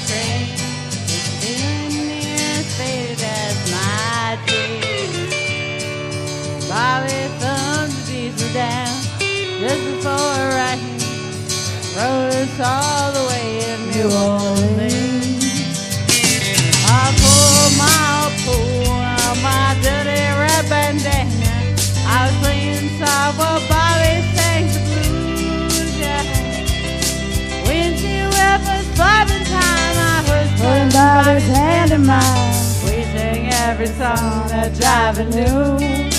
train. Feeling near as faded as my dream. Bobby thumbed the diesel down just before rain. Rode us all the way to New Orleans. I pulled my dirty red bandana. I was playing soft while Bobby sang the blues. Yeah. Windshield wipers, bobbing time. I was putting Bobby's hand in mine. We sang every song that Jive knew.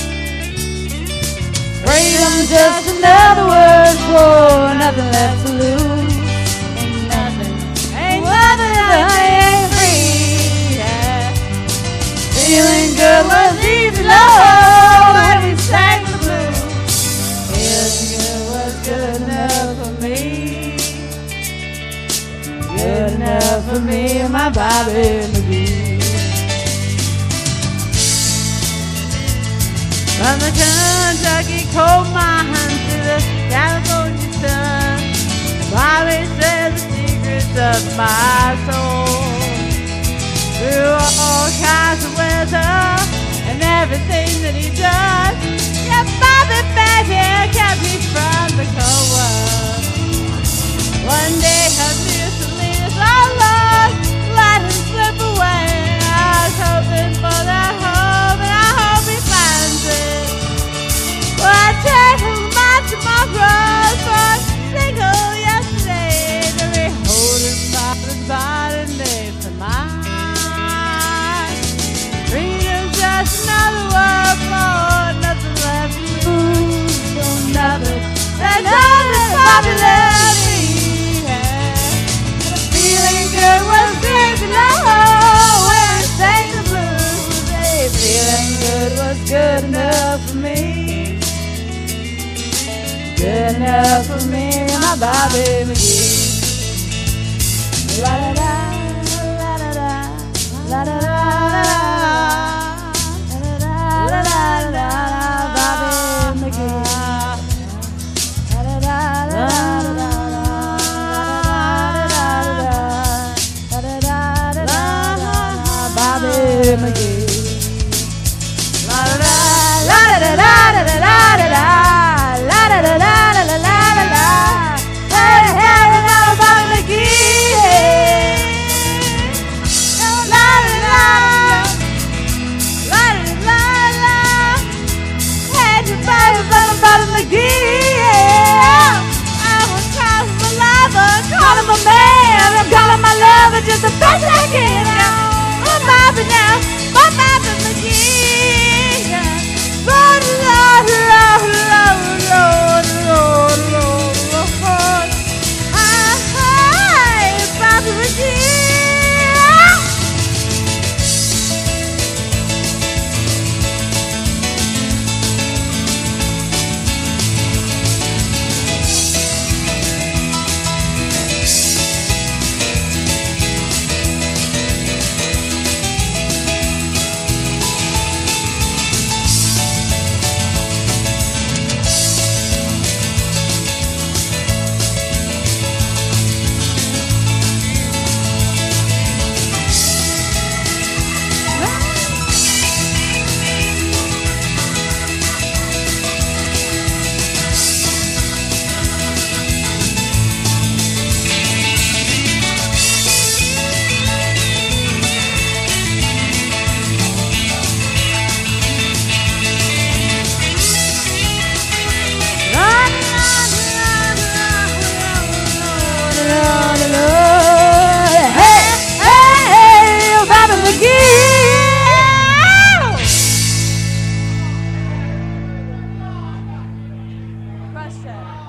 Freedom's just another word for nothing left to lose. Ain't nothing I ain't free. Yeah. Feeling good was easy, Lord, when we sang the blues. Feeling good was good enough for me. Good enough for me and my Bobby McGee. From the Kentucky coal mines to the California sun, Bobby said the secrets of my soul. Through all kinds of weather and everything that he does, yeah, Bobby baby kept me from the cold world. One day her miscellaneous all lost, let him slip away. I was hoping for that hope, and I hope he finds it. Well, I take my tomorrows for a single yesterday to be holding Bobby's body next to mine. Freedom's just another word for nothing left to lose. So nothing, there's nothing Bobby left me. Feeling good was good enough when I sang the blues. Hey, feeling good was good enough for me. Good enough for me and my Bobby McGee. La da da, la da da, la da da, la da da, Bobby McGee. La da da, la da da. Bobby McGee. La da da, la da da da da da da da, la da da da da da da da. Hey hey, la Bobby McGee. La da da, la da da la. Hey, you Bobby McGee. I was calling my lover, calling my man, I'm calling my lover just the best I can. Bobby now, my Bobby McGee. Lord, Lord, Lord, Lord, Lord, Lord, Lord, Lord. Hi, Bobby McGee. Question.